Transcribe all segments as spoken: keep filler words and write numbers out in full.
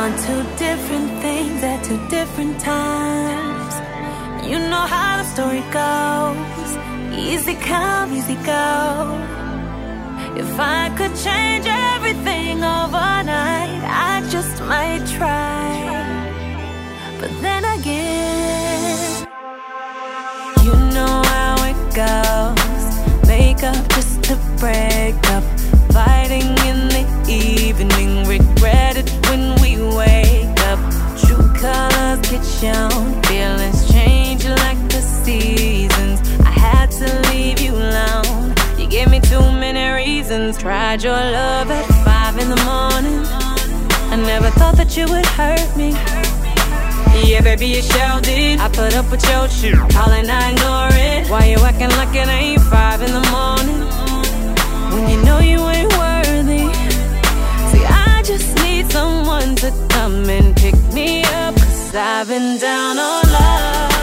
want two different things at two different times. You know how the story goes. Easy come, easy go. If I could change everything overnight, I just might try. But then again, you know how it goes. Make up just to break up. Fighting in the evening, regret it when we wake up. True colors get shown, feelings change like the seasons. I had to leave you alone, you gave me too many reasons. Tried your love at five in the morning, I never thought that you would hurt me. Yeah, baby, you sure did. I put up with your shit, calling, I ignore it. Why you acting like it ain't five in the morning, when you know you ain't worthy? See, I just need someone to come and pick me up, 'cause I've been down on love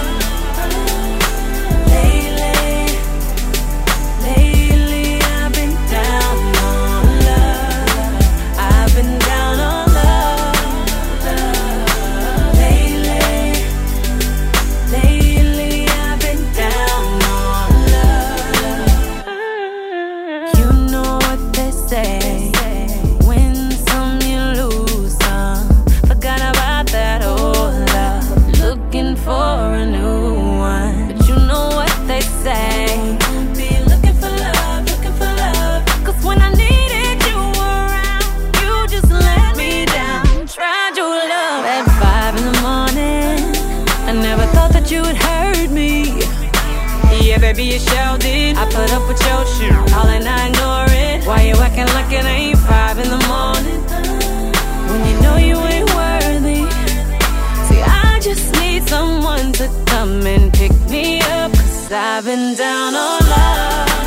lately. Lately, I've been down on love. I've been down on love, love. Lately, lately, I've been down on love. You know what they say, win some, you lose some. Forgot about that old love, looking for a new one. But you know what they say, be looking for love, looking for love. 'Cause when I needed you around, you just let me down. Tried your love at five in the morning, I never thought that you would hurt me. Yeah, baby, you sure did. I put up with your shit, calling, I ignore it. Why you acting like it ain't five in the morning, when you know you ain't worthy? See, I just need someone to come and pick me up, 'cause I've been down on love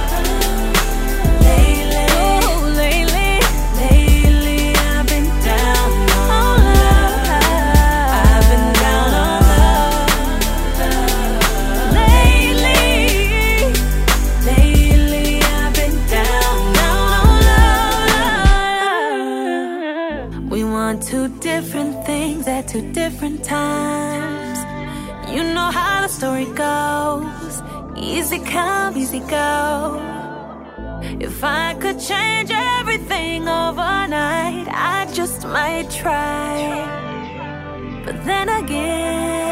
lately. Oh, lately, lately, I've been down on love. I've been down on love, love. Lately, lately, I've been down, down on love. We want two different things at two different times. You know how the story goes. Easy come, easy go. If I could change everything overnight, I just might try. But then again,